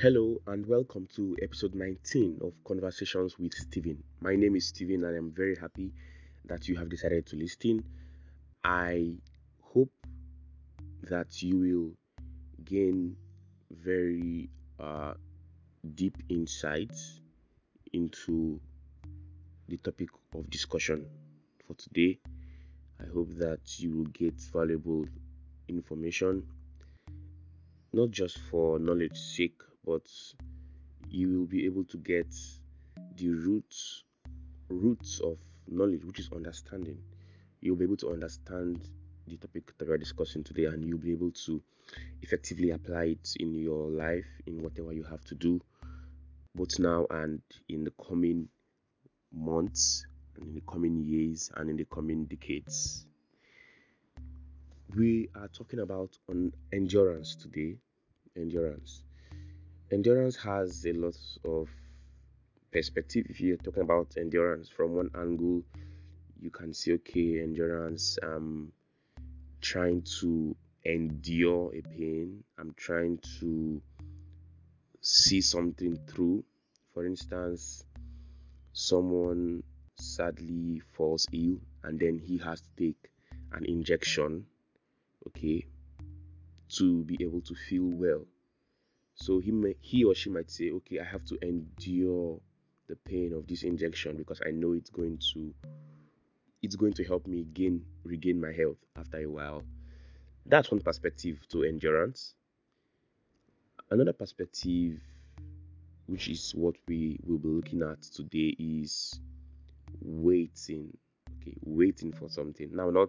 Hello and welcome to episode 19 of Conversations with Steven. My name is Steven and I'm very happy that you have decided to listen. I hope that you will gain very deep insights into the topic of discussion for today. I hope that you will get valuable information, not just for knowledge sake, but you will be able to get the roots of knowledge, which is understanding. You'll be able to understand the topic that we're discussing today, and you'll be able to effectively apply it in your life, in whatever you have to do, both now and in the coming months, and in the coming years, and in the coming decades. We are talking about on endurance today. Endurance. Endurance has a lot of perspective. If you're talking about endurance from one angle, you can see, okay, endurance, trying to endure a pain. I'm trying to see something through. For instance, someone sadly falls ill and then he has to take an injection, okay, to be able to feel well. So he or she might say, okay, I have to endure the pain of this injection because I know it's going to help me regain my health after a while. That's one perspective to endurance. Another perspective, which is what we will be looking at today, is waiting. Okay, waiting for something. Now, not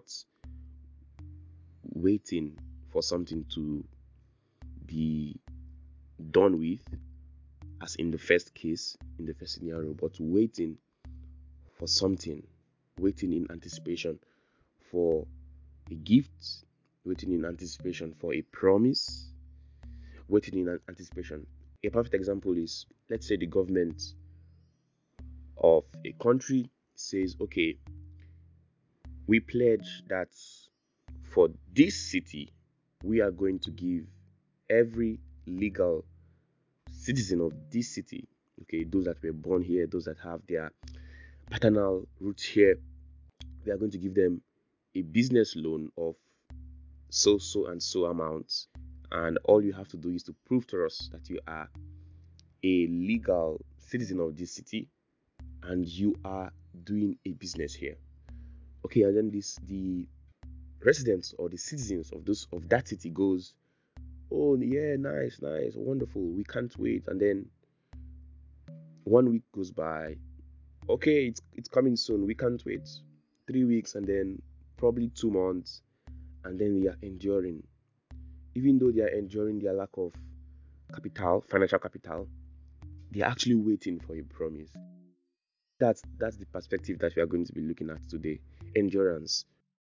waiting for something to be done with, as in the first case, in the first scenario, but waiting for something, waiting in anticipation for a gift, waiting in anticipation for a promise, waiting in anticipation. A perfect example is, let's say, the government of a country says, okay, we pledge that for this city, we are going to give every legal citizen of this city, okay, those that were born here, those that have their paternal roots here, we are going to give them a business loan of so and so amounts. And all you have to do is to prove to us that you are a legal citizen of this city and you are doing a business here. Okay, and then the residents or the citizens of that city goes, oh yeah, nice, wonderful, we can't wait. And then 1 week goes by, okay, it's coming soon, we can't wait. 3 weeks, and then probably 2 months, and then they are enduring. Even though they are enduring their lack of financial capital, they are actually waiting for a promise. That's the perspective that we are going to be looking at today. Endurance.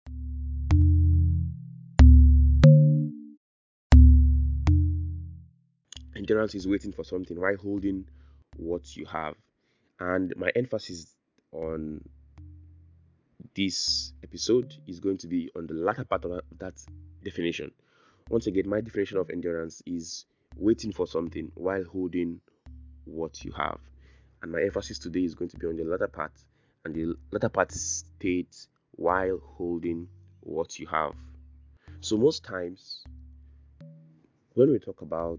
Endurance is waiting for something while holding what you have. And my emphasis on this episode is going to be on the latter part of that definition. Once again, my definition of endurance is waiting for something while holding what you have. And my emphasis today is going to be on the latter part. And the latter part states while holding what you have. So most times when we talk about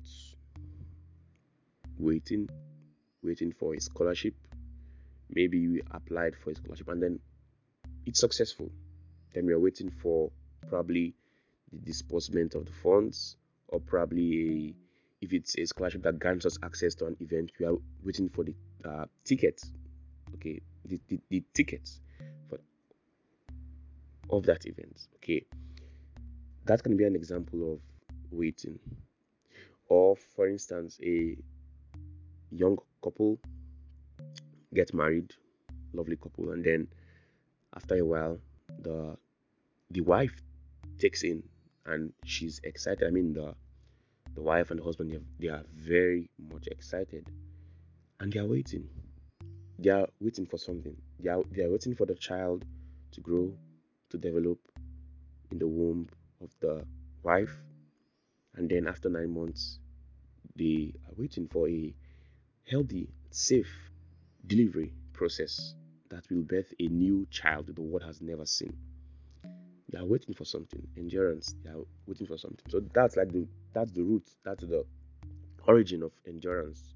waiting, waiting for a scholarship, maybe we applied for a scholarship and then it's successful. Then we are waiting for probably the disbursement of the funds, or probably if it's a scholarship that grants us access to an event, we are waiting for the tickets. Okay, the tickets for of that event. Okay, that can be an example of waiting. Or for instance, a young couple get married, lovely couple, and then after a while, the the wife takes in and she's excited. I mean, the wife and the husband, they are very much excited, and they are waiting. They are waiting for something. They are waiting for the child to grow, to develop in the womb of the wife, and then after 9 months, They are waiting for a healthy, safe delivery process that will birth a new child the world has never seen. They are waiting for something. Endurance. They are waiting for something. So that's the root. That's the origin of endurance.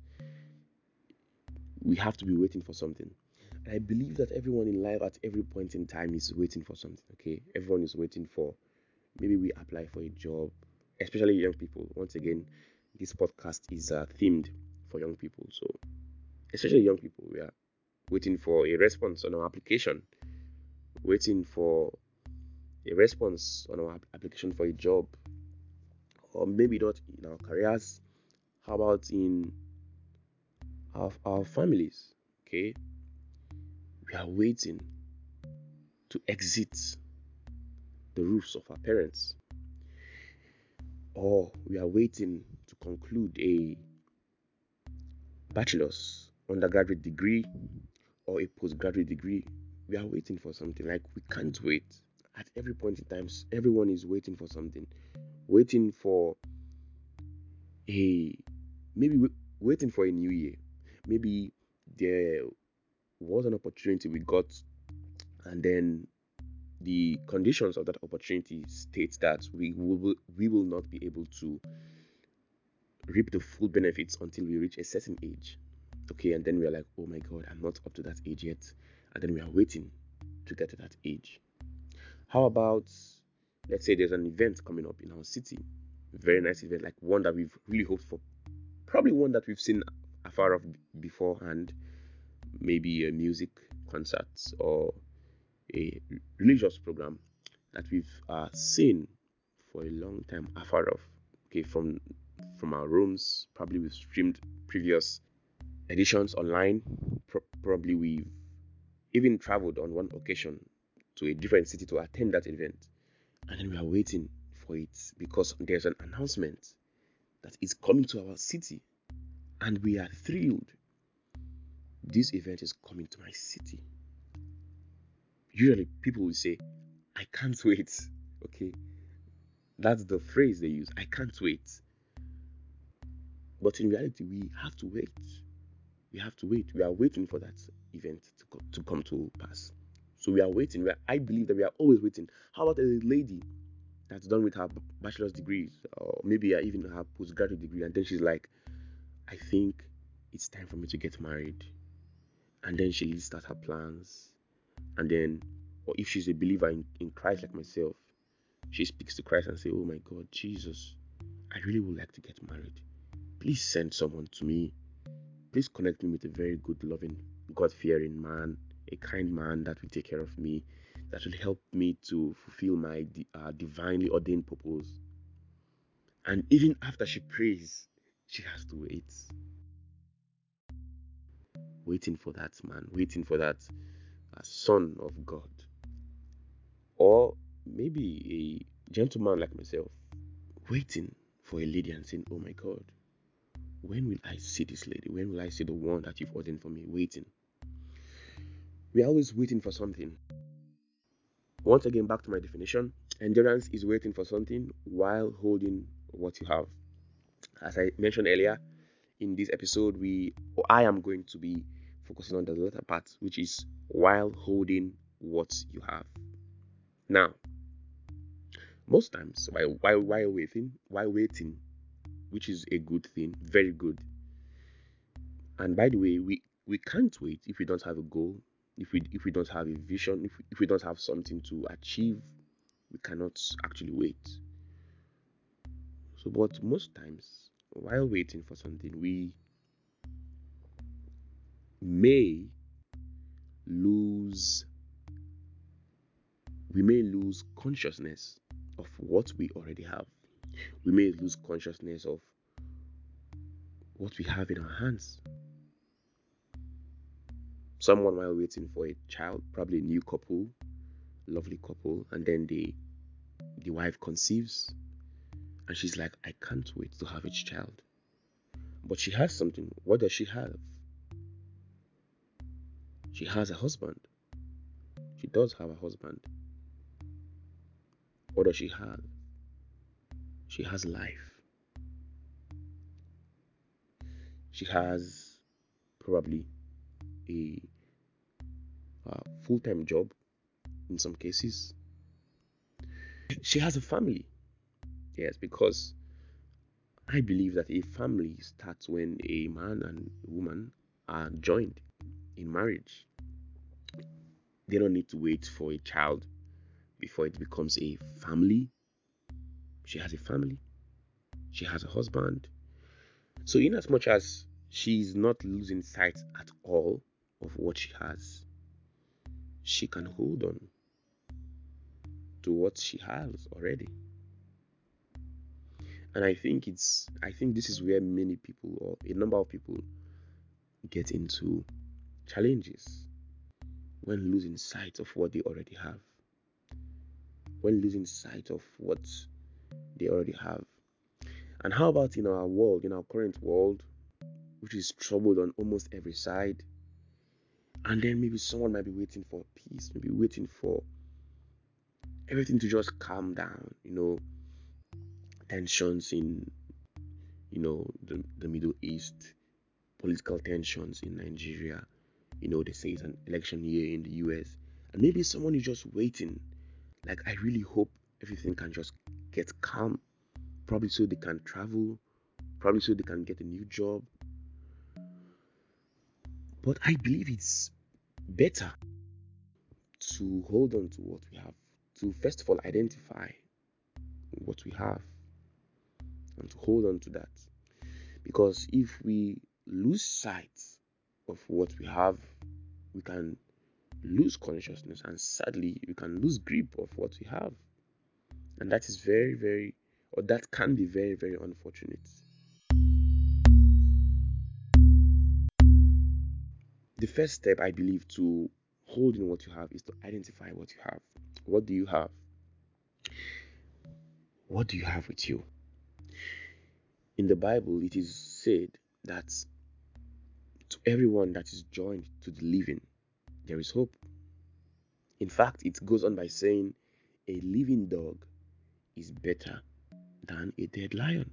We have to be waiting for something. And I believe that everyone in life at every point in time is waiting for something. Okay, everyone is waiting for, maybe we apply for a job, especially young people. Once again, this podcast is themed for young people. So especially young people, we are waiting for a response on our application, waiting for a response on our application for a job, or maybe not in our careers. How about in our families? Okay, we are waiting to exit the roofs of our parents, or we are waiting to conclude a bachelor's, undergraduate degree, or a postgraduate degree. We are waiting for something. Like, we can't wait. At every point in time, everyone is waiting for something, waiting for a maybe waiting for a new year. Maybe there was an opportunity we got, and then the conditions of that opportunity states that we will not be able to reap the full benefits until we reach a certain age. Okay, and then we are like, oh my god, I'm not up to that age yet. And then we are waiting to get to that age. How about, let's say there's an event coming up in our city, very nice event, like one that we've really hoped for, probably one that we've seen afar off beforehand, maybe a music concert or a religious program that we've seen for a long time afar off. Okay, from our rooms, probably we've streamed previous editions online. Probably we've even traveled on one occasion to a different city to attend that event, and then we are waiting for it because there's an announcement that is coming to our city, and we are thrilled. This event is coming to my city. Usually people will say, I can't wait. Okay, that's the phrase they use, I can't wait. But in reality, we have to wait. We have to wait. We are waiting for that event to come to pass. So we are waiting. I believe that we are always waiting. How about a lady that's done with her bachelor's degrees, or maybe even her postgraduate degree, and then she's like, I think it's time for me to get married. And then she lists out her plans. And then, or if she's a believer in Christ like myself, she speaks to Christ and say, oh my God, Jesus, I really would like to get married. Please send someone to me. Please connect me with a very good, loving, God-fearing man, a kind man that will take care of me, that will help me to fulfill my divinely ordained purpose. And even after she prays, she has to wait. Waiting for that man, waiting for that son of God. Or maybe a gentleman like myself, waiting for a lady and saying, oh my God, when will I see this lady? When will I see the one that you've ordained for me? Waiting. We're always waiting for something. Once again, back to my definition, endurance is waiting for something while holding what you have. As I mentioned earlier, in this episode, I am going to be focusing on the latter part, which is while holding what you have. Now, most times while waiting, which is a good thing, very good. And by the way, we can't wait if we don't have a goal, if we don't have a vision, if we don't have something to achieve, we cannot actually wait. So, but most times, while waiting for something, may lose we may lose consciousness of what we already have. We may lose consciousness of what we have in our hands. Someone, while waiting for a child, probably a new couple, lovely couple, and then the wife conceives, and she's like, I can't wait to have a child. But she has something. What does she have? She has a husband. She does have a husband. What does she have? She has life. She has probably a full-time job in some cases. She has a family. Yes, because I believe that a family starts when a man and a woman are joined in marriage. They don't need to wait for a child before it becomes a family. She has a family, she has a husband. So, in as much as she's not losing sight at all of what she has, she can hold on to what she has already. And I think this is where many people, or a number of people, get into challenges when losing sight of what they already have. When losing sight of what they already have. And how about in our world, in our current world, which is troubled on almost every side? And then maybe someone might be waiting for peace, maybe waiting for everything to just calm down, tensions in, the Middle East, political tensions in Nigeria, they say it's an election year in the US. And maybe someone is just waiting. Like, I really hope everything can just get calm, probably so they can travel, probably so they can get a new job. But I believe it's better to hold on to what we have, to first of all identify what we have and to hold on to that. Because if we lose sight of what we have, we can lose consciousness, and sadly, we can lose grip of what we have. And that is very, very, or that can be very, very unfortunate. The first step, I believe, to holding what you have is to identify what you have. What do you have? What do you have with you? In the Bible, it is said that to everyone that is joined to the living, there is hope. In fact, it goes on by saying, a living dog is better than a dead lion.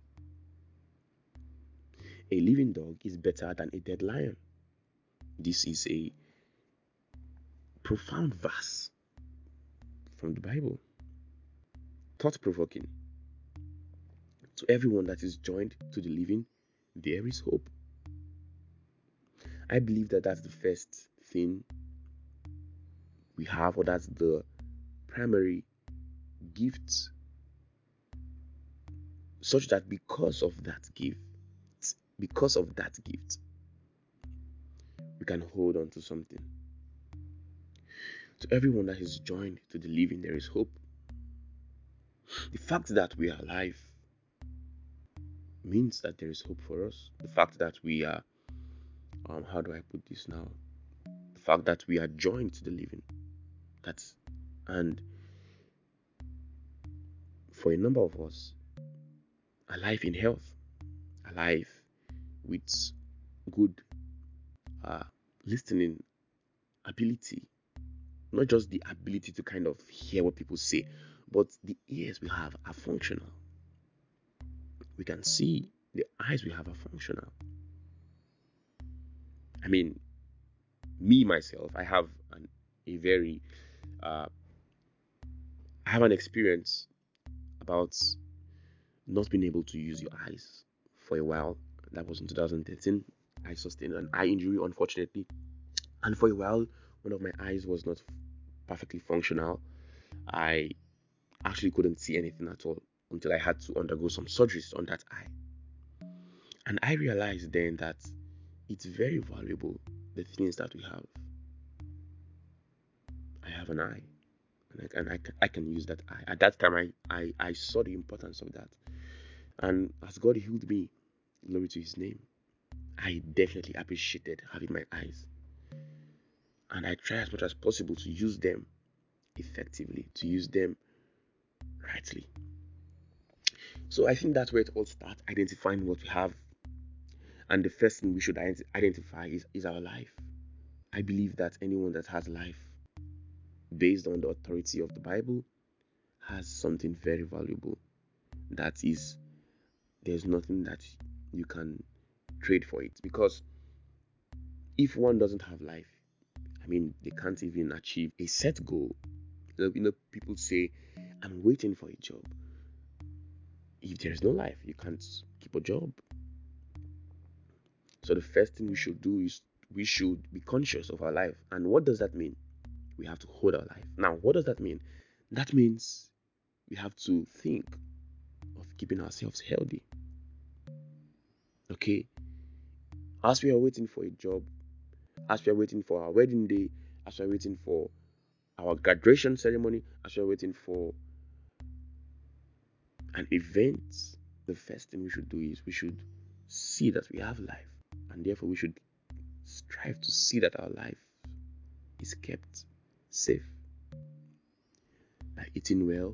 A living dog is better than a dead lion. This is a profound verse from the Bible, thought provoking. To everyone that is joined to the living, there is hope. I believe that that's the first thing we have, or that's the primary gift, such that because of that gift, we can hold on to something. To everyone that is joined to the living, there is hope. The fact that we are alive means that there is hope for us. The fact that we are, how do I put this now? The fact that we are joined to the living, and for a number of us, alive in health, alive with good listening ability, not just the ability to kind of hear what people say, but the ears we have are functional. We can see. The eyes we have are functional. I mean, me myself, a very uh, I have an experience about not being able to use your eyes for a while. That was in 2013. I sustained an eye injury, unfortunately, and for a while, one of my eyes was not perfectly functional. I actually couldn't see anything at all until I had to undergo some surgeries on that eye. And I realized then that it's very valuable, the things that we have. I have an eye, and I can use that eye. At that time, I saw the importance of that. And as God healed me, glory to his name, I definitely appreciated having my eyes. And I try as much as possible to use them effectively, to use them rightly. So I think that's where it all starts, identifying what we have. And the first thing we should identify is our life. I believe that anyone that has life based on the authority of the Bible has something very valuable. That is, there's nothing that you can trade for it. Because if one doesn't have life, I mean, they can't even achieve a set goal. People say, I'm waiting for a job. If there is no life, you can't keep a job. So the first thing we should do is we should be conscious of our life. And what does that mean? We have to hold our life. Now, what does that mean? That means we have to think of keeping ourselves healthy. Okay? As we are waiting for a job, as we are waiting for our wedding day, as we are waiting for our graduation ceremony, as we are waiting for an event, the first thing we should do is we should see that we have life. And therefore, we should strive to see that our life is kept safe by eating well,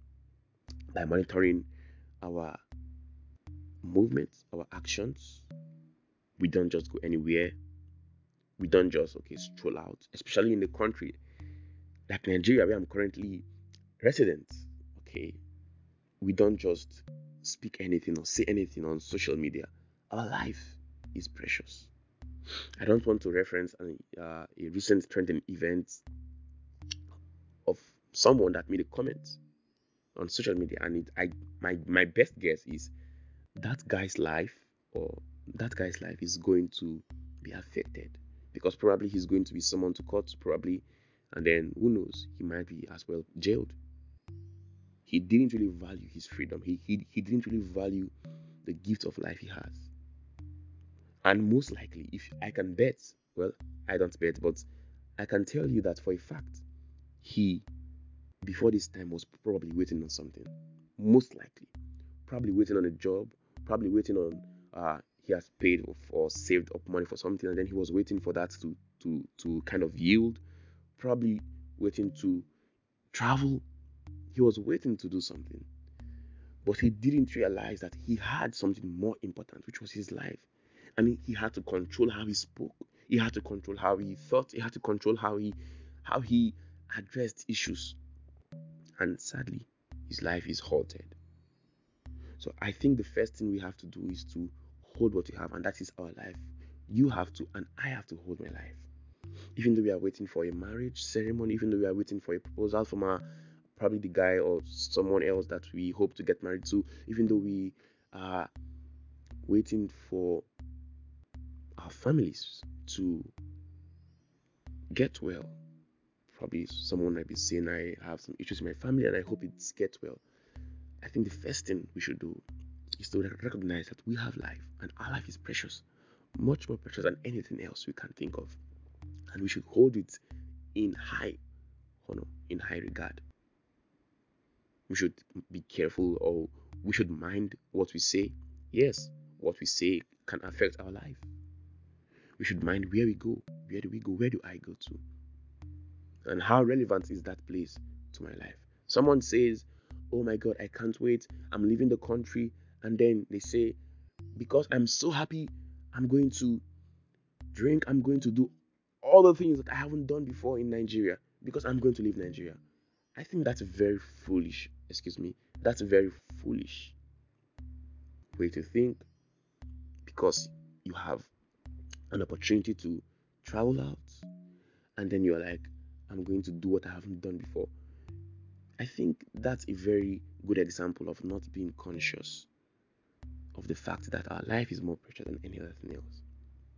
by monitoring our movements, our actions. We don't just go anywhere. We don't just stroll out, especially in the country like Nigeria, where I'm currently resident. Okay, we don't just speak anything or say anything on social media. Our life is precious. I don't want to reference a recent trending event of someone that made a comment on social media, and my best guess is that guy's life or that guy's life is going to be affected, because probably he's going to be summoned to court, probably, and then who knows, he might be as well jailed. He didn't really value his freedom. He didn't really value the gift of life he has. And most likely, if I can bet, well, I don't bet, but I can tell you that for a fact, he, before this time, was probably waiting on something. Most likely. Probably waiting on a job, probably waiting on, he has paid or saved up money for something, and then he was waiting for that to kind of yield. Probably waiting to travel. He was waiting to do something. But he didn't realize that he had something more important, which was his life. And he had to control how he spoke. He had to control how he thought. He had to control how he addressed issues. And sadly, his life is halted. So I think the first thing we have to do is to hold what we have, and that is our life. You have to, and I have to hold my life. Even though we are waiting for a marriage ceremony, even though we are waiting for a proposal from probably the guy or someone else that we hope to get married to, even though we are waiting for our families to get well. Probably someone might be saying, I have some issues in my family and I hope it's get well. I think the first thing we should do is to recognize that we have life, and our life is precious, much more precious than anything else we can think of. And we should hold it in high honor, in high regard. We should be careful, or we should mind what we say. Yes, what we say can affect our life. We should mind where we go. Where do we go? Where do I go to? And how relevant is that place to my life? Someone says, oh my God, I can't wait, I'm leaving the country. And then they say, because I'm so happy, I'm going to drink, I'm going to do all the things that I haven't done before in Nigeria because I'm going to leave Nigeria. I think that's very foolish. Excuse me. That's a very foolish way to think, because you have an opportunity to travel out, and then you're like, I'm going to do what I haven't done before. I think that's a very good example of not being conscious of the fact that our life is more precious than any other thing else.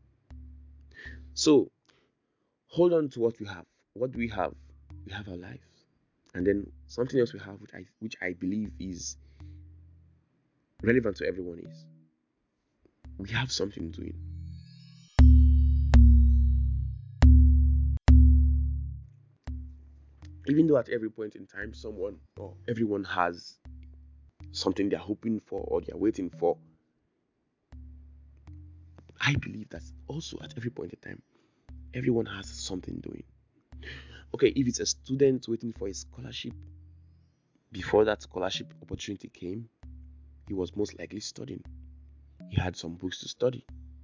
So hold on to what we have. What do we have? We have our life. And then something else we have, which I believe is relevant to everyone, is we have something doing. Even though at every point in time someone or everyone has something they're hoping for or they're waiting for, I believe that also at every point in time everyone has something doing. Okay, if it's a student waiting for a scholarship, before that scholarship opportunity came, he was most likely studying. He had some books to study.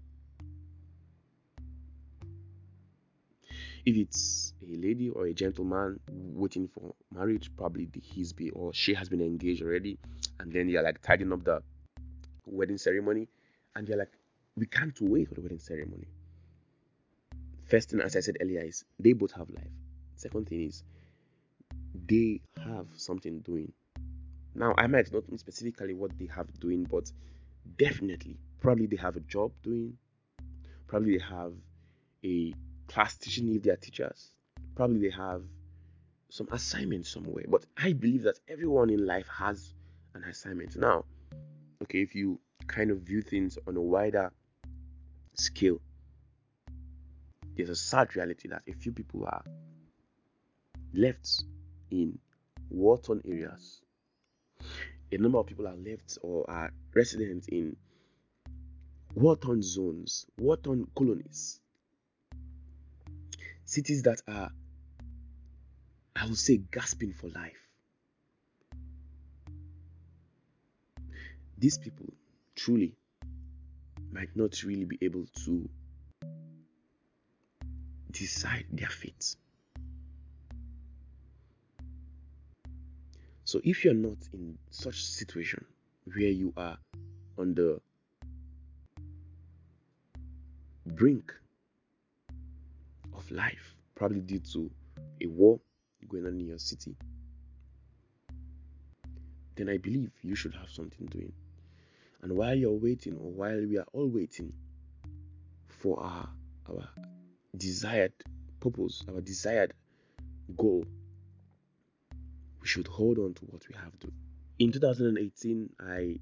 If it's a lady or a gentleman waiting for marriage, probably he's be or she has been engaged already, and then you're like tidying up the wedding ceremony, and you're like, We can't wait for the wedding ceremony. First thing, as I said earlier, is they both have life. Second thing is they have something doing. Now, I might not know specifically what they have doing, but definitely, probably they have a job doing. Probably they have a class teaching if they are teachers. Probably they have some assignment somewhere. But I believe that everyone in life has an assignment. Now, okay, if you kind of view things on a wider scale, there's a sad reality that a few people are left in war-torn areas. A number of people are left or are resident in war-torn zones, war-torn colonies, cities that are, I would say, gasping for life. These people truly might not really be able to decide their fate. So if you're not in such situation where you are on the brink of life, probably due to a war going on in your city, then I believe you should have something doing. And while you're waiting, or while we are all waiting for our desired purpose, our desired goal, we should hold on to what we have to. In 2018, I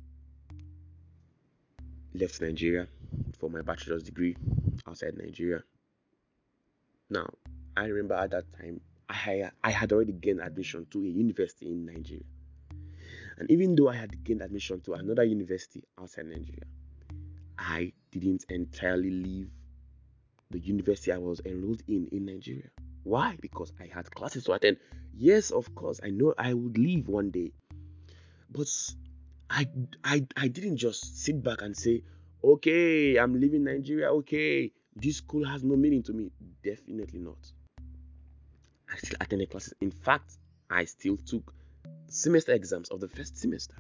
left Nigeria for my bachelor's degree outside Nigeria. Now, I remember at that time, I had already gained admission to a university in Nigeria. And even though I had gained admission to another university outside Nigeria, I didn't entirely leave the university I was enrolled in Nigeria. Why? Because I had classes to attend. Yes, of course, I know I would leave one day. But I didn't just sit back and say, okay, I'm leaving Nigeria. Okay, this school has no meaning to me. Definitely not. I still attended classes. In fact, I still took semester exams of the first semester.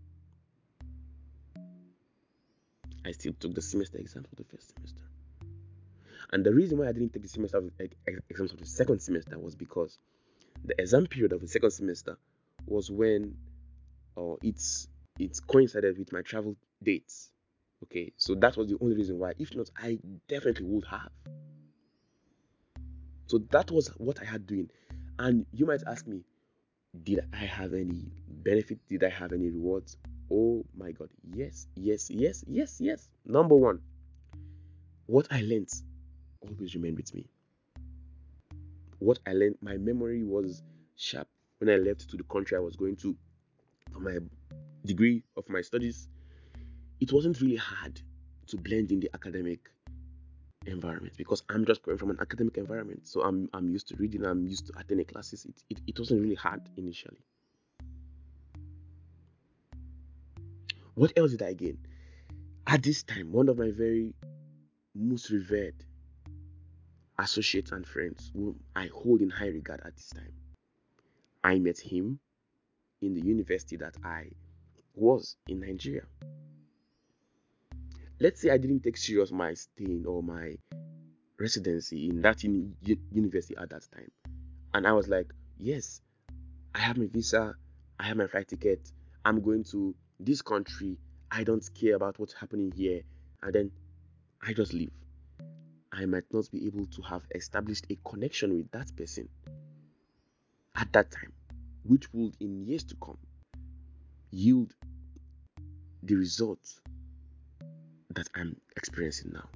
I still took the semester exams of the first semester. And the reason why I didn't take the semester exams of the second semester was because the exam period of the second semester was when, or it's coincided with my travel dates. Okay, so that was the only reason why. If not, I definitely would have. So that was what I had doing. And you might ask me, did I have any benefit? Did I have any rewards? Oh my God, yes, yes, yes, yes, yes. Number one, what I learned always remained with me. What I learned, my memory was sharp when I left to the country I was going to for my degree of my studies. It wasn't really hard to blend in the academic environment because I'm just coming from an academic environment. So I'm used to reading, I'm used to attending classes. It wasn't really hard initially. What else did I gain? At this time, one of my very most revered associates and friends whom I hold in high regard at this time, I met him in the university that I was in Nigeria. Let's say I didn't take serious my staying or my residency in that university at that time. And I was like, yes, I have my visa, I have my flight ticket, I'm going to this country, I don't care about what's happening here, and then I just leave. I might not be able to have established a connection with that person at that time, which would in years to come yield the results that I'm experiencing now.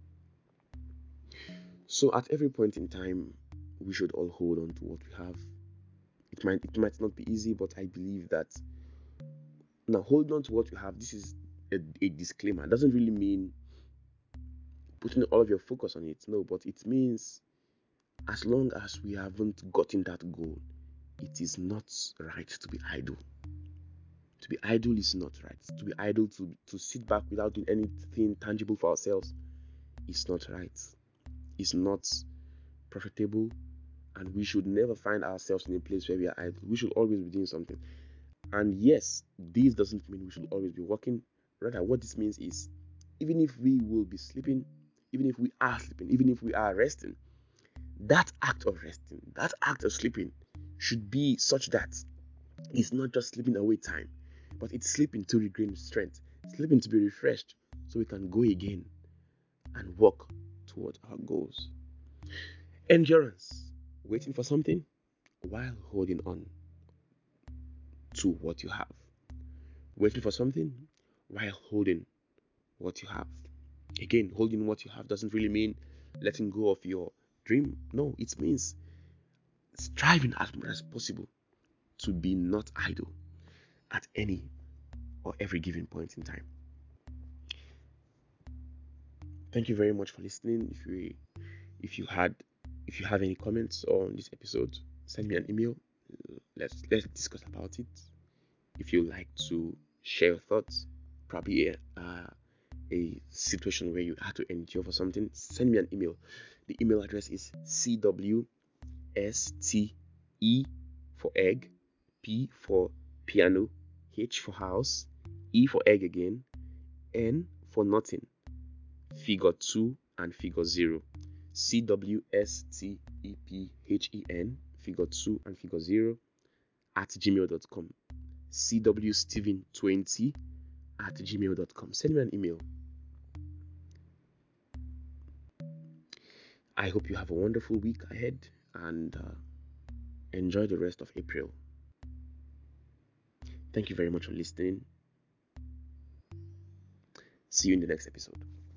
So at every point in time, we should all hold on to what we have. It might not be easy, but I believe that now hold on to what you have. This is a disclaimer. It doesn't really mean putting all of your focus on it. No, but it means as long as we haven't gotten that goal, it is not right to be idle. To be idle is not right. To be idle, to sit back without doing anything tangible for ourselves, is not right. It's not profitable, and we should never find ourselves in a place where we are idle. We should always be doing something. And yes, this doesn't mean we should always be working. Rather, what this means is even if we will be sleeping, even if we are sleeping, even if we are resting, that act of resting, that act of sleeping should be such that it's not just sleeping away time, but it's sleeping to regain strength, sleeping to be refreshed so we can go again and work toward our goals. Endurance, waiting for something while holding on to what you have. Waiting for something while holding what you have. Again, holding what you have doesn't really mean letting go of your dream. No, it means striving as much as possible to be not idle at any or every given point in time. Thank you very much for listening. If you have any comments on this episode, send me an email. Let's discuss about it. If you like to share your thoughts, probably a situation where you had to endure for something, send me an email. The email address is cwste for egg, p for piano, h for house, e for egg again, n for nothing, figure 2 and figure 0. CWSTEPHEN, figure 2 and figure 0 at gmail.com. CWSteven20 at gmail.com. Send me an email. I hope you have a wonderful week ahead and enjoy the rest of April. Thank you very much for listening. See you in the next episode.